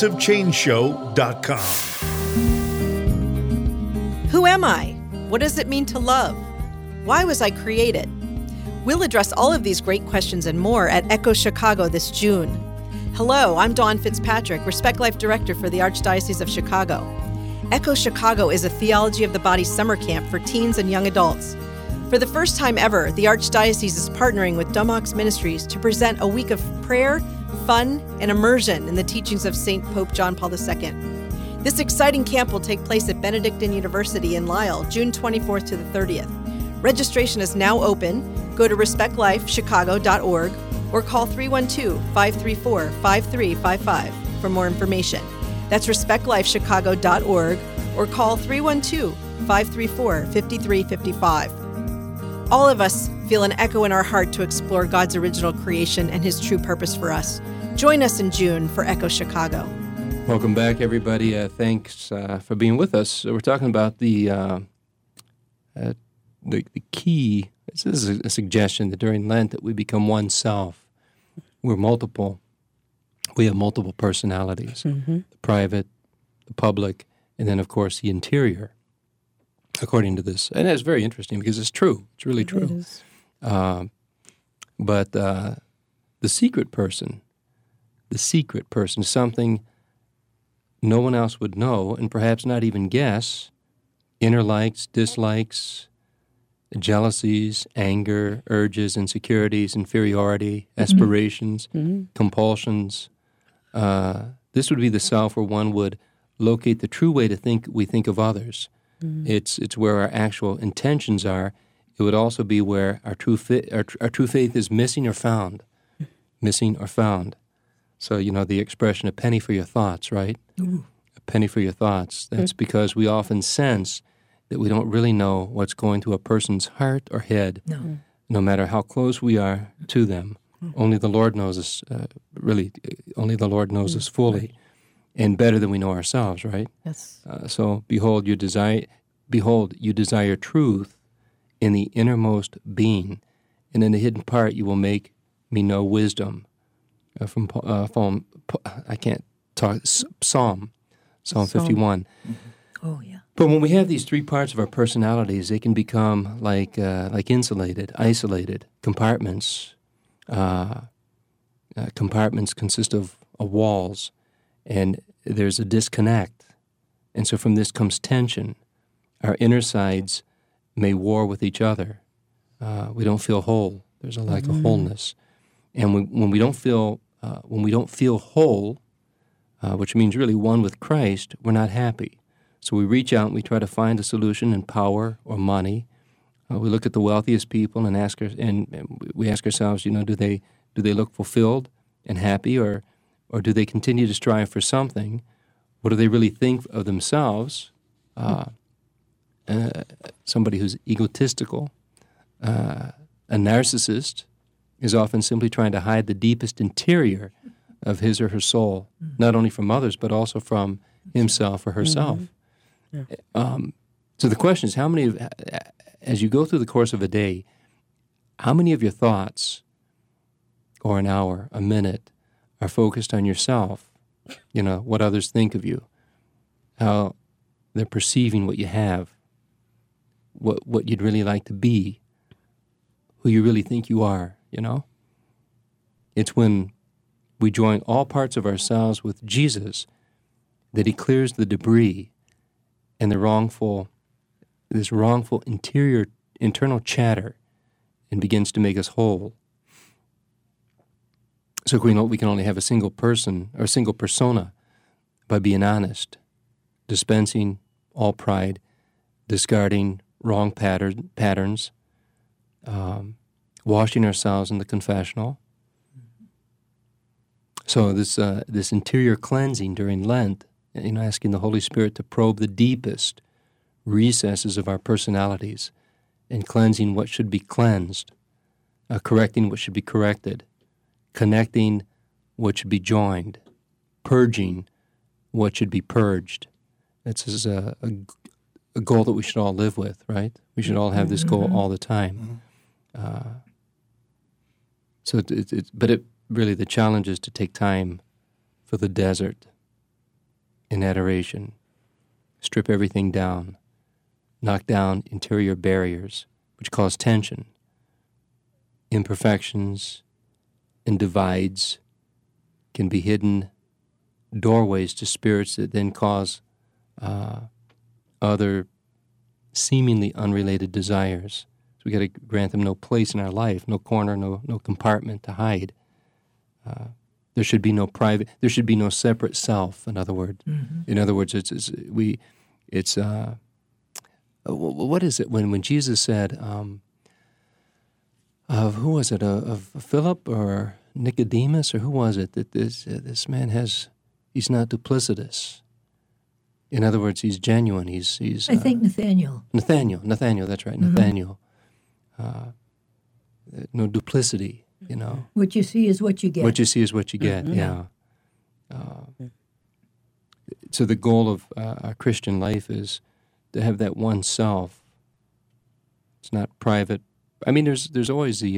windsofchangeshow.com. Who am I? What does it mean to love? Why was I created? We'll address all of these great questions and more at Echo Chicago this June. Hello, I'm Dawn Fitzpatrick, Respect Life Director for the Archdiocese of Chicago. Echo Chicago is a Theology of the Body summer camp for teens and young adults. For the first time ever, the Archdiocese is partnering with Dumox Ministries to present a week of prayer, fun, and immersion in the teachings of St. Pope John Paul II. This exciting camp will take place at Benedictine University in Lisle, June 24th to the 30th. Registration is now open. Go to respectlifechicago.org or call 312-534-5355 for more information. That's respectlifechicago.org or call 312-534-5355. All of us feel an echo in our heart to explore God's original creation and His true purpose for us. Join us in June for Echo Chicago. Welcome back, everybody. Thanks for being with us. So we're talking about the key. This is a suggestion that during Lent that we become oneself. We're multiple. We have multiple personalities: the private, the public, and then, of course, the interior. According to this, and that's very interesting because it's true. It's really true. It is. But the secret person is something no one else would know and perhaps not even guess. Inner likes, dislikes, jealousies, anger, urges, insecurities, inferiority, aspirations, compulsions. This would be the self where one would locate the true way to think we think of others. It's where our actual intentions are. It would also be where our true faith is missing or found. So, you know, the expression, a penny for your thoughts, right? Ooh. A penny for your thoughts. That's because we often sense that we don't really know what's going through a person's heart or head, no matter how close we are to them. Only the Lord knows us, only the Lord knows us fully. Right. And better than we know ourselves, right? Yes. So, behold, you desire truth in the innermost being, and in the hidden part you will make me know wisdom. From Psalm 51. Oh, yeah. But when we have these three parts of our personalities, they can become like insulated, isolated compartments. Compartments consist of walls, and there's a disconnect. And so from this comes tension. Our inner sides may war with each other. We don't feel whole. There's a lack of wholeness. And when we don't feel whole, which means really one with Christ, we're not happy. So we reach out and we try to find a solution in power or money. We look at the wealthiest people and we ask ourselves, you know, do they look fulfilled and happy, or do they continue to strive for something? What do they really think of themselves? Somebody who's egotistical, a narcissist, is often simply trying to hide the deepest interior of his or her soul, not only from others, but also from himself or herself. Yeah. So the question is, as you go through the course of a day, how many of your thoughts, or an hour, a minute, are focused on yourself? You know, what others think of you, how they're perceiving what you have, what you'd really like to be, who you really think you are, you know? It's when we join all parts of ourselves with Jesus that He clears the debris and this wrongful internal chatter and begins to make us whole. So we can only have a single person or a single persona by being honest, dispensing all pride, discarding wrong patterns, washing ourselves in the confessional. So this interior cleansing during Lent, you know, asking the Holy Spirit to probe the deepest recesses of our personalities and cleansing what should be cleansed, correcting what should be corrected, connecting what should be joined, purging what should be purged. This is a goal that we should all live with, right? We should all have this goal all the time. But really the challenge is to take time for the desert in adoration, strip everything down, knock down interior barriers which cause tension, imperfections, and divides can be hidden doorways to spirits that then cause other seemingly unrelated desires. So we got to grant them no place in our life, no corner, no compartment to hide. There should be no private. There should be no separate self. In other words, what is it when Jesus said, who was it, of Philip or Nicodemus, or who was it, that this man he's not duplicitous. In other words, he's genuine. He's I think Nathaniel. Nathaniel, that's right, Nathaniel. No duplicity, What you see is what you get. What you see is what you get, yeah. So the goal of our Christian life is to have that one self. It's not private. I mean, there's always the...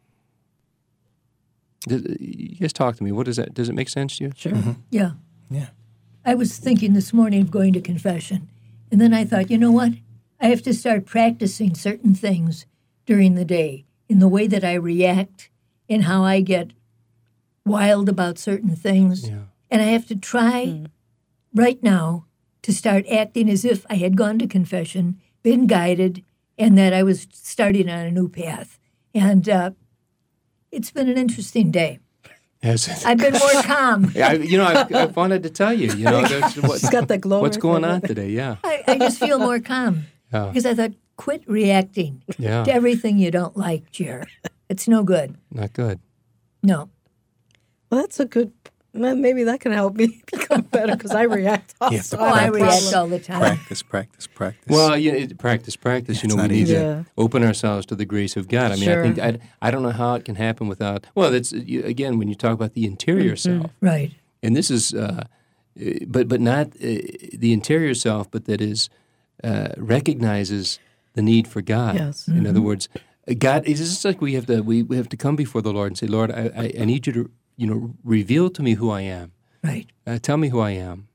you guys talk to me. What is that? Does it make sense to you? Sure. Yeah. Yeah. I was thinking this morning of going to confession, and then I thought, you know what? I have to start practicing certain things during the day in the way that I react and how I get wild about certain things. Yeah. And I have to try right now to start acting as if I had gone to confession, been guided, and that I was starting on a new path. And it's been an interesting day. Yes. I've been more calm. I wanted to tell you, She's got that glow. what's going on today, yeah. I just feel more calm. Yeah. Because I thought, quit reacting Yeah. to everything you don't like, Jer. It's no good. Not good. No. Well, that's a good. Maybe that can help me become better because I react all You the have to time. I react all the time. Practice. Well, practice. It's We not need easy. to open ourselves to the grace of God. I mean, Sure. I think I don't know how it can happen without. Well, that's again when you talk about the interior self, Right. and this is, but not the interior self, but that is recognizes the need for God. Yes. In other words, God. It's just like we have to come before the Lord and say, Lord, I need you to reveal to me who I am. Right. Tell me who I am.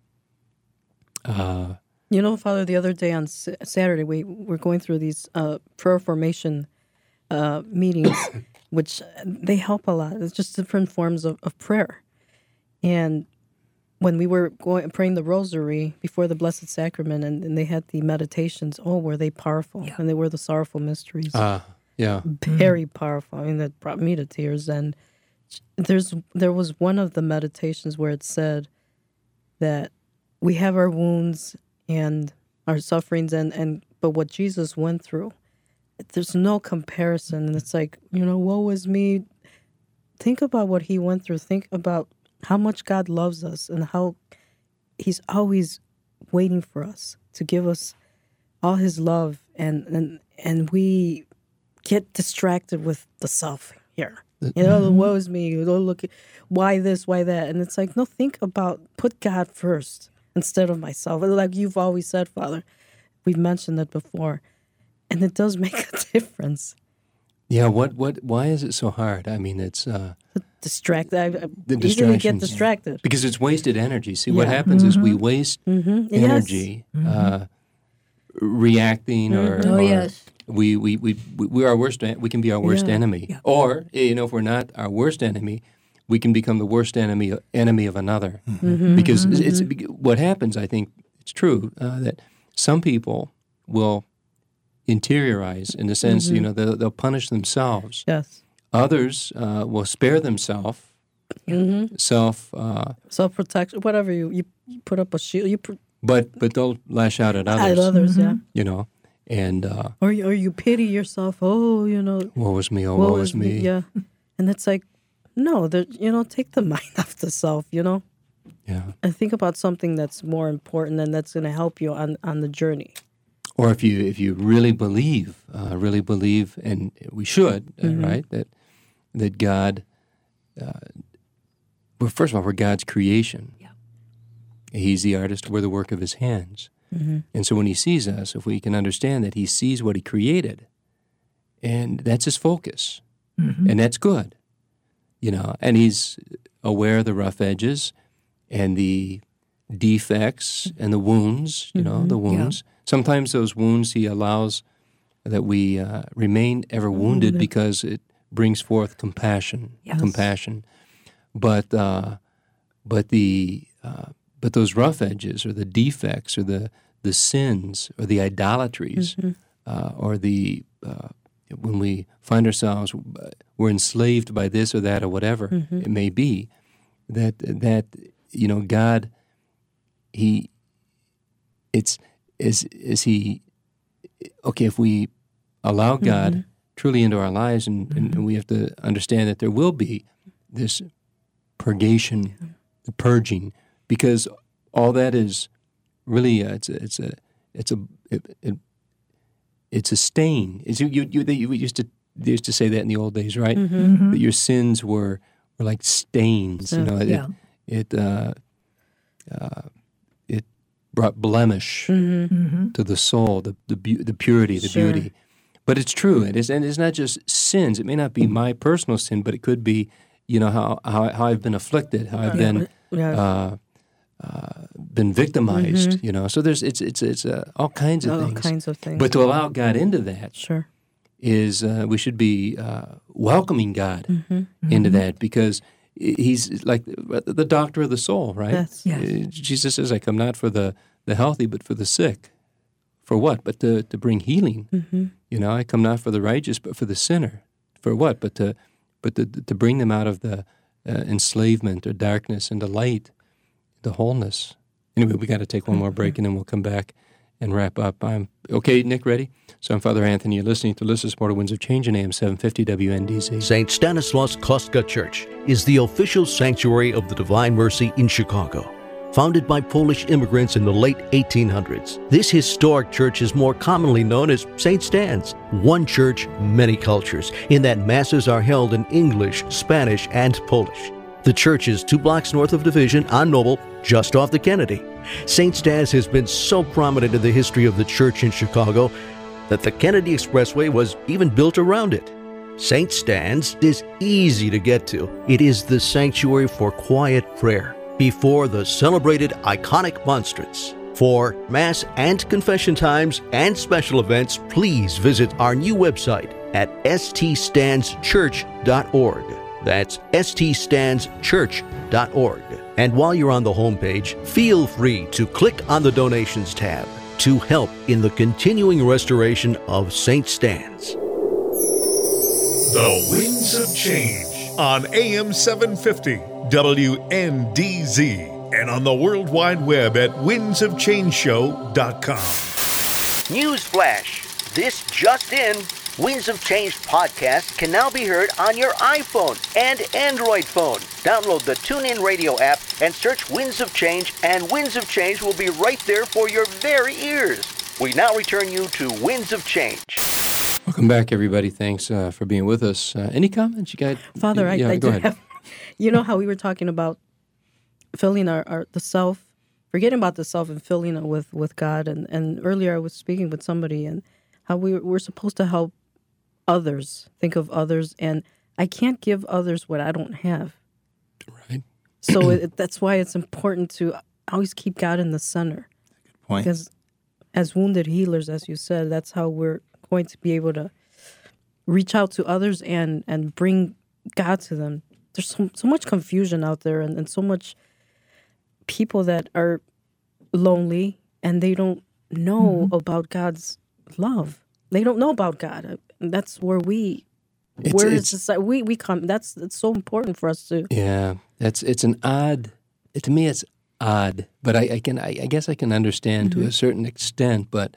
Father, the other day on Saturday, we're going through these prayer formation meetings, which they help a lot. It's just different forms of prayer. And when we were praying the rosary before the Blessed Sacrament, and they had the meditations, were they powerful? Yeah. And they were the sorrowful mysteries. Yeah. Very powerful. I mean, that brought me to tears. And there was one of the meditations where it said that we have our wounds and our sufferings, but what Jesus went through, there's no comparison. And it's like, woe is me. Think about what he went through. Think about how much God loves us and how he's always waiting for us to give us all his love. And we get distracted with the self here. Woe is me. Look, why this, why that? And it's like, no, put God first instead of myself. Like you've always said, Father, we've mentioned it before, and it does make a difference. Yeah, why is it so hard? I mean, it's distracted. The Easily get distractions. distracted. Because it's wasted energy. See, what happens is we waste energy reacting Oh, yes. We're our worst. We can be our worst enemy, Yeah. or if we're not our worst enemy, we can become the worst enemy of another. Because it's what happens. I think it's true that some people will interiorize in the sense they'll punish themselves. Yes. Others will spare themselves. Self-protection, whatever you put up a shield. But they'll lash out at others. At others, And or you pity yourself. woe is me, woe is me. Yeah, and it's like, no, take the mind off the self. Yeah. And think about something that's more important and that's going to help you on the journey. Or if you really believe, and we should, right, that God. Well, first of all, we're God's creation. Yeah. He's the artist. We're the work of his hands. And so when he sees us, if we can understand that he sees what he created, and that's his focus, and that's good, and he's aware of the rough edges and the defects and the wounds, the wounds. Yeah. Sometimes those wounds he allows that we remain ever wounded because it brings forth compassion. Yes. Compassion. But those rough edges or the defects or the sins or the idolatries or the when we find ourselves we're enslaved by this or that or whatever it may be, that God, if we allow God truly into our lives, and we have to understand that there will be this purgation, the purging, because all that is really it's a stain. We used to say that in the old days, right? That your sins were like stains. It brought blemish to the soul, the purity, the beauty. But it's true. It is, and it's not just sins. It may not be my personal sin, but it could be, how I've been afflicted, how I've been victimized. So there's it's all kinds of things. All kinds of things. But to allow God into that, is we should be welcoming God into that, because he's like the doctor of the soul, right? Yes. Jesus says, "I come not for the healthy, but for the sick." For what? But to bring healing. I come not for the righteous, but for the sinner. For what? But to bring them out of the enslavement or darkness into light, the wholeness. Anyway, we got to take one more break, and then we'll come back and wrap up. Okay, Nick, ready? So I'm Father Anthony. You're listening to Listen Support of Winds of Change in AM 750 WNDZ. St. Stanislaus Kostka Church is the official sanctuary of the Divine Mercy in Chicago. Founded by Polish immigrants in the late 1800s, this historic church is more commonly known as St. Stan's. One church, many cultures, in that masses are held in English, Spanish, and Polish. The church is 2 blocks north of Division on Noble, just off the Kennedy. St. Stan's has been so prominent in the history of the church in Chicago that the Kennedy Expressway was even built around it. St. Stan's is easy to get to. It is the sanctuary for quiet prayer before the celebrated iconic monstrance. For Mass and confession times and special events, please visit our new website at ststandschurch.org. That's ststandschurch.org. And while you're on the homepage, feel free to click on the Donations tab to help in the continuing restoration of St. Stan's. The Winds of Change on AM 750 WNDZ and on the World Wide Web at windsofchangeshow.com. News flash. This just in. Winds of Change podcast can now be heard on your iPhone and Android phone. Download the TuneIn Radio app and search Winds of Change, and Winds of Change will be right there for your very ears. We now return you to Winds of Change. Welcome back, everybody. Thanks for being with us. Any comments you got? Father, I go ahead. Have, you know how we were talking about filling the self, forgetting about the self and filling it with God. And earlier I was speaking with somebody and how we're supposed to help others, think of others, and I can't give others what I don't have. Right. So that's why it's important to always keep God in the center. Good point. Because as wounded healers, as you said, that's how we're going to be able to reach out to others and bring God to them. There's so much confusion out there and so much people that are lonely and they don't know about God's love. They don't know about God. That's where we come. It's so important for us to. Yeah, it's an odd. To me, it's odd, but I guess I can understand to a certain extent. But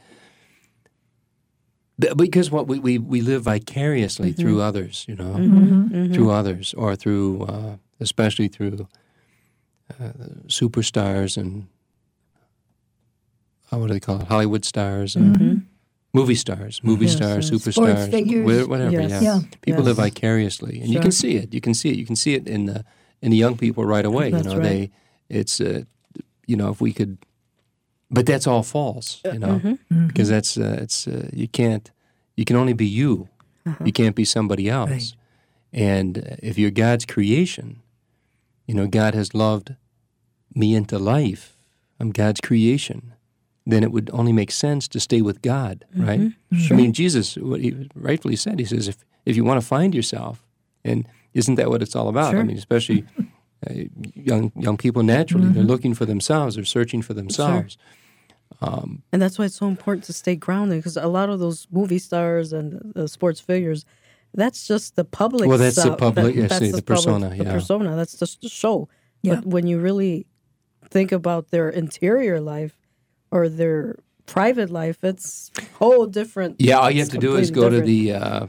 because what we live vicariously through others, through others, or through especially through superstars and what do they call it? Hollywood stars. Movie stars, superstars, sports figures, whatever. Yeah. People live vicariously, and you can see it. You can see it in the young people right away. That's right. if we could, but that's all false, because that's you can only be you. You can't be somebody else. Right. And if you're God's creation, God has loved me into life. I'm God's creation. Then it would only make sense to stay with God, right? Sure. I mean, Jesus, what he rightfully said, he says, if you want to find yourself, and isn't that what it's all about? Sure. I mean, especially young people naturally, they're looking for themselves, they're searching for themselves. And that's why it's so important to stay grounded, because a lot of those movie stars and the sports figures, that's just the public. Well, that's the stuff. public, That's the persona, The yeah. persona, that's just the show. Yeah. But when you really think about their interior life or their private life, it's whole different. Yeah, all you have it's to do is completely go to different.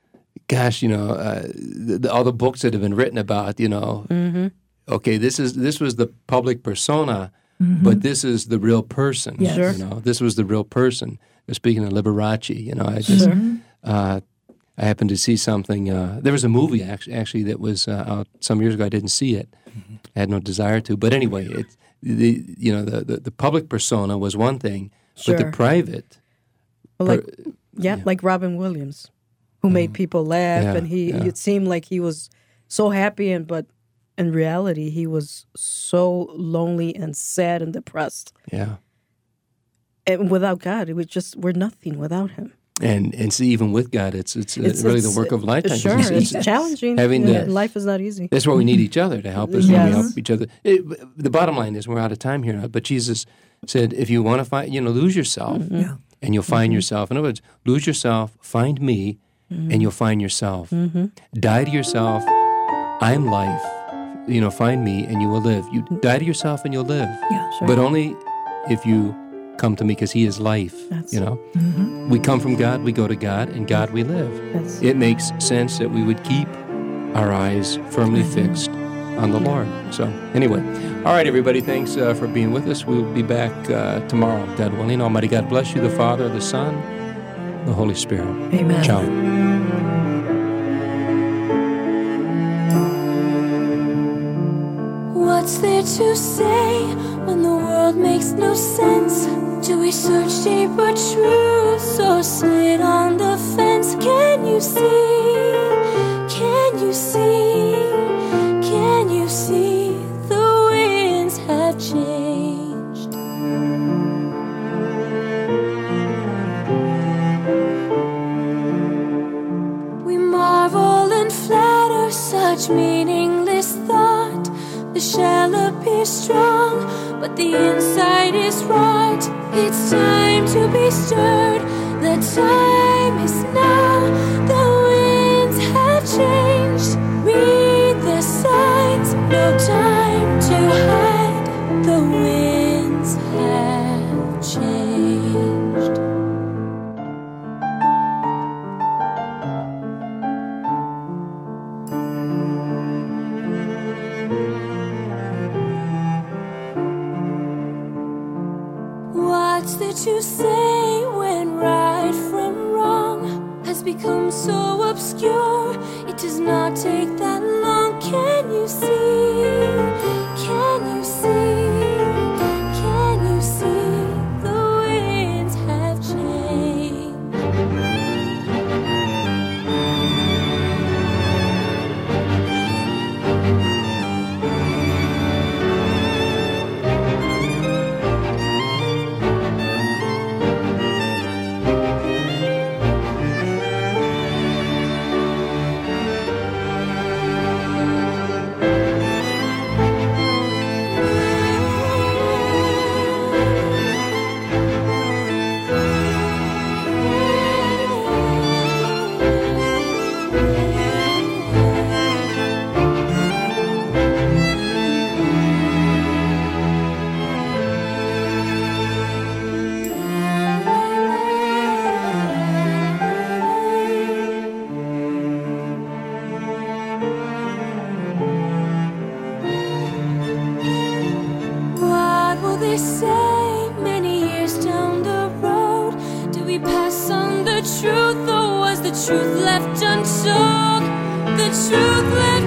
all the books that have been written about, okay, this was the public persona, but this is the real person. Yes. Sure. This was the real person. Speaking of Liberace, I just I happened to see something. There was a movie actually that was out some years ago. I didn't see it. I had no desire to. But anyway, the public persona was one thing, but the Sure. private. Like Robin Williams, who made people laugh, Yeah, and it seemed like he was so happy, but in reality, he was so lonely and sad and depressed. Yeah. And without God, we're nothing without Him. And see, even with God, it's really the work of a lifetime. Sure, it's challenging. Having life is not easy. That's why we need each other to help us. Yes. And we help each other. The bottom line is we're out of time here, but Jesus said, if you want to find, lose yourself, and you'll find yourself. In other words, lose yourself, find me, and you'll find yourself. Die to yourself. I'm life. Find me, and you will live. You die to yourself, and you'll live. Yeah, sure. But only if you come to me, because He is life. We come from God, we go to God, and God we live. Yes. It makes sense that we would keep our eyes firmly fixed on the Lord. So anyway, all right, everybody, thanks for being with us. We'll be back tomorrow, God willing. Almighty God bless you, the Father, the Son, the Holy Spirit. Amen. Ciao. What's there to say when the world makes no sense? Do we search deeper truths or sit on the fence? Can you see? Can you see? Can you see the winds have changed? We marvel and flatter such meaningless thought. The shell appears strong, but the inside is rot. It's time to be stirred. The time is now. The winds have changed. Read the signs. No time to hide. The winds have changed. What's there to say when right from wrong has become so obscure? It does not take that long. Can you see? Can you see? Can you see the winds have changed? What will they say many years down the road? Do we pass on the truth, or was the truth left untold? The truth left